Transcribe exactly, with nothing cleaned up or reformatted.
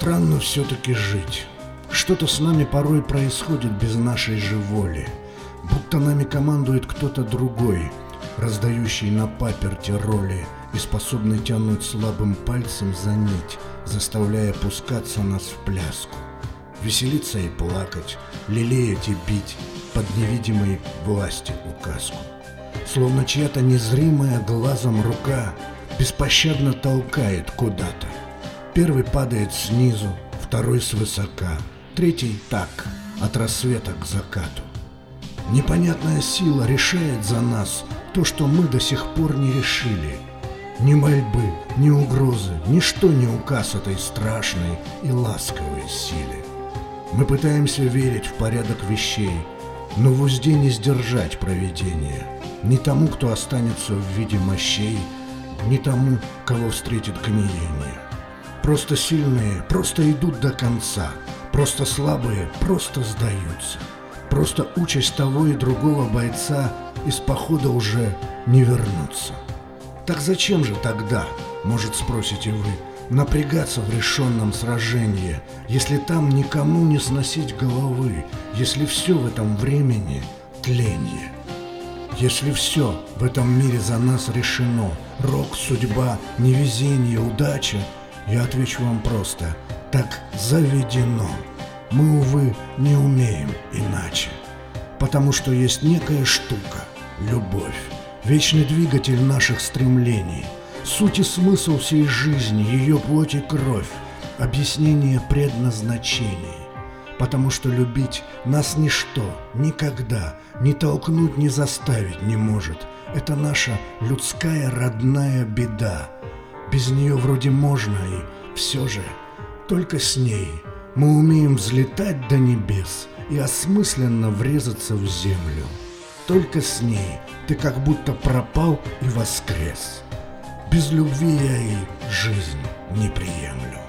Странно все-таки жить. Что-то с нами порой происходит без нашей же воли. Будто нами командует кто-то другой, раздающий на паперти роли и способный тянуть слабым пальцем за нить, заставляя пускаться нас в пляску. Веселиться и плакать, лелеять и бить под невидимой власти указку. Словно чья-то незримая глазом рука беспощадно толкает куда-то. Первый падает снизу, второй свысока, третий так, от рассвета к закату. Непонятная сила решает за нас то, что мы до сих пор не решили. Ни мольбы, ни угрозы, ничто не указ этой страшной и ласковой силе. Мы пытаемся верить в порядок вещей, но в узде не сдержать провидение. Ни тому, кто останется в виде мощей, ни тому, кого встретит гниение. Просто сильные просто идут до конца, просто слабые просто сдаются. Просто участь того и другого бойца из похода уже не вернуться. Так зачем же тогда, может, спросите вы, напрягаться в решенном сражении, если там никому не сносить головы, если все в этом времени тленье? Если все в этом мире за нас решено, рок, судьба, невезение, удача, я отвечу вам просто: так заведено. Мы, увы, не умеем иначе. Потому что есть некая штука — любовь, вечный двигатель наших стремлений, суть и смысл всей жизни, ее плоть и кровь, объяснение предназначений. Потому что любить нас ничто никогда ни толкнуть, ни заставить не может. Это наша людская родная беда. Без нее вроде можно, и все же только с ней мы умеем взлетать до небес и осмысленно врезаться в землю. Только с ней ты как будто пропал и воскрес. Без любви я и жизнь не приемлю.